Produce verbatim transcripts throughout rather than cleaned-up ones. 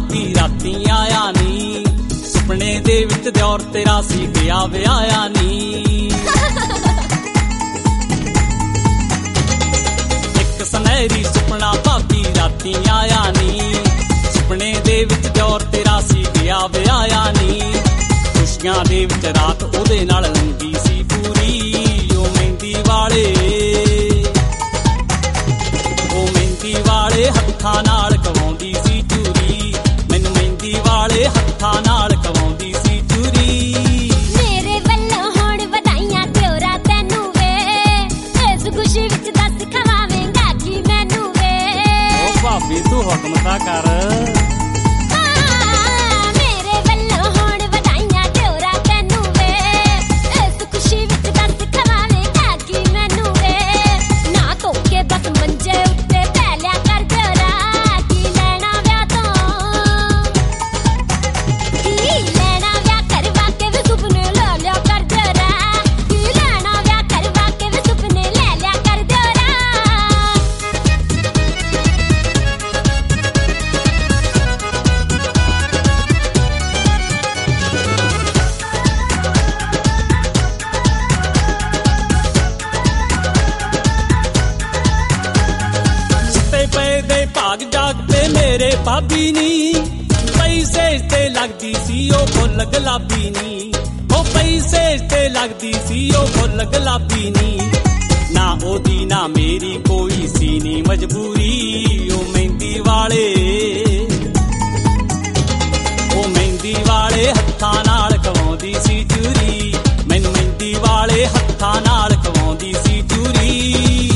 ਭਾਬੀ ਰਾਤੀ ਆਇਆ ਨੀ, ਸੁਪਨੇ ਦੇ ਵਿੱਚ ਦਿਓਰ ਤੇਰਾ ਸੀ ਗਿਆ ਵਿਆਹਿਆ ਨੀ। ਇੱਕ ਸੁਨਹਿਰੀ ਸੁਪਨਾ ਭਾਬੀ ਰਾਤੀ ਆਇਆ ਨੀ, ਸੁਪਨੇ ਦੇ ਵਿੱਚ ਦਿਓਰ ਤੇਰਾ ਸੀ ਗਿਆ ਵਿਆਹਿਆ ਨੀ। ਖੁਸ਼ੀਆਂ ਦੇ ਵਿੱਚ ਰਾਤ ਉਹਦੇ ਨਾਲ ਲੰਘੀ ਸੀ ਪੂਰੀ, ਉਹ ਮਹਿੰਦੀ ਵਾਲੇ ਉਹ ਮਹਿੰਦੀ ਵਾਲੇ ਹੱਥਾਂ ਨਾਲ ਕਵਾਉਂਦੀ ਸੀ ਚੂਰੀ, ਮੈਨੂੰ ਮਹਿੰਦੀ ਵਾਲੇ ਹੱਥਾਂ ਨਾਲ ਕਵਾਉਂਦੀ ਸੀ ਚੂਰੀ। ਮੇਰੇ ਵੱਲੋਂ ਹੁਣ ਵਧਾਈਆਂ ਦਿਓਰਾ ਤੈਨੂੰ ਵੇ, ਇਸ ਖੁਸ਼ੀ ਵਿੱਚ ਦੱਸ ਖਵਾਵੇਂਗਾ ਕੀ ਮੈਨੂੰ ਵੇ। ਉਹ ਭਾਬੀ ਤੂੰ ਹੁਕਮ ਤਾਂ ਕਰ। ਭਾਗ ਜਾਗਦੇ ਮੇਰੇ ਭਾਬੀ ਨੀ, ਪੈਸੇ ਤੇ ਲੱਗਦੀ ਸੀ ਉਹ ਫੁੱਲ ਗੁਲਾਬੀ ਨੀ, ਉਹ ਪੈਸੇ ਤੇ ਲੱਗਦੀ ਸੀ ਉਹ ਫੁੱਲ ਗੁਲਾਬੀ ਨੀ। ਨਾ ਉਹਦੀ ਨਾ ਮੇਰੀ ਕੋਈ ਸੀ ਨੀ ਮਜਬੂਰੀ, ਉਹ ਮਹਿੰਦੀ ਵਾਲੇ ਉਹ ਮਹਿੰਦੀ ਵਾਲੇ ਹੱਥਾਂ ਨਾਲ ਕਵਾਉਂਦੀ ਸੀ ਚੂਰੀ, ਮੈਨੂੰ ਮਹਿੰਦੀ ਵਾਲੇ ਹੱਥਾਂ ਨਾਲ ਕਵਾਉਂਦੀ ਸੀ ਚੂਰੀ।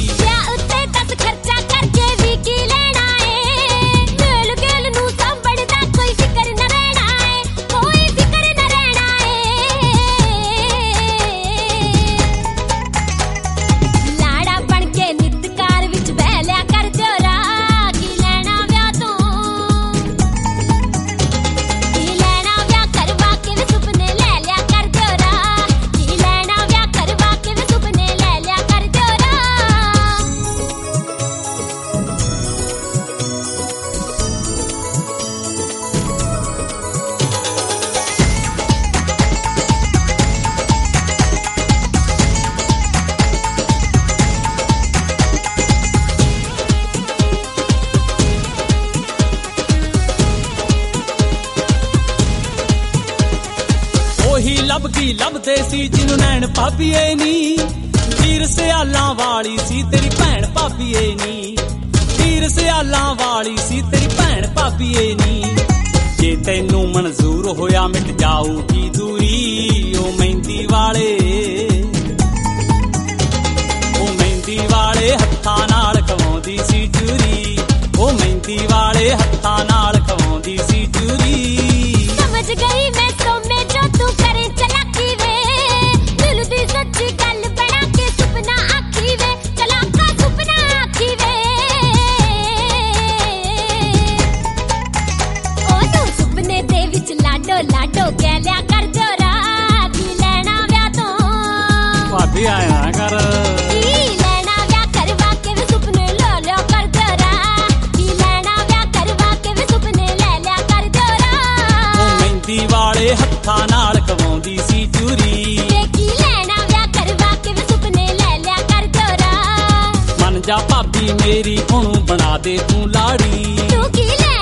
ਉਹੀ ਲੱਭ ਗਈ ਲੱਭਦੇ ਸੀ ਜਿਹਨੂੰ ਨੈਣ ਭਾਬੀਏ ਨੀ, ਵੀਰ ਸਿਆਲਾਂ ਵਾਲੀ ਸੀ ਤੇਰੀ ਭੈਣ ਭਾਬੀਏ ਨੀ, ਵੀਰ ਸਿਆਲਾਂ ਵਾਲੀ ਸੀ ਤੇਰੀ ਭੈਣ ਭਾਬੀਏ ਨੀ। ਜੇ ਤੈਨੂੰ ਮਨਜ਼ੂਰ ਹੋਇਆ ਮਿਟ ਜਾਊਗੀ ਦੂਰੀ, ਉਹ ਮਹਿੰਦੀ ਵਾਲੇ ਉਹ ਮਹਿੰਦੀ ਵਾਲੇ ਹੱਥਾਂ ਨਾਲ ਕਵਾਉਂਦੀ ਸੀ ਚੂਰੀ, ਉਹ ਮਹਿੰਦੀ ਵਾਲੇ ਹੱਥਾਂ ਨਾਲ ਕਵਾਉਂਦੀ ਸੀ ਚੂਰੀ। ਸਮਝ ਗਈ ਮੈਂ ਸੋਮੇ ਜੋ ਤੂੰ ਕਰੇ ਚਲਾਕੀ ਵੇ, ਦਿਲ ਦੀ ਸੱਚੀ ਗੱਲ ਬਣਾ ਕੇ ਸੁਪਨਾ ਆਖੀ ਵੇ, ਚਲਾਕਾ ਸੁਪਨਾ ਆਖੀ ਵੇ। ਉਹ ਤੂੰ ਸੁਪਨੇ ਦੇ ਵਿੱਚ ਲਾਡੋ ਲਾਡੋ ਕਹਿ ਲਿਆ ਕਰ ਜੋਰਾ, ਕੀ ਲੈਣਾ ਵਿਆਹ ਤੋਂ ਭਾਬੀ ਆਇਆ ਨਾ ਕਰ। ਹੱਥਾਂ ਨਾਲ ਕਵਾਉਂਦੀ ਸੀ ਚੂਰੀ, ਕੀ ਲੈਣਾ ਵਿਆਹ ਕਰਵਾ ਕੇ ਵੇ ਸੁਪਨੇ ਲੈ ਲਿਆ ਕਰ ਜੋਰਾ। ਮੰਨ ਜਾ ਭਾਬੀ ਮੇਰੀ ਉਹਨੂੰ ਬਣਾ ਦੇ ਤੂੰ ਲਾੜੀ, ਤੂੰ ਕੀ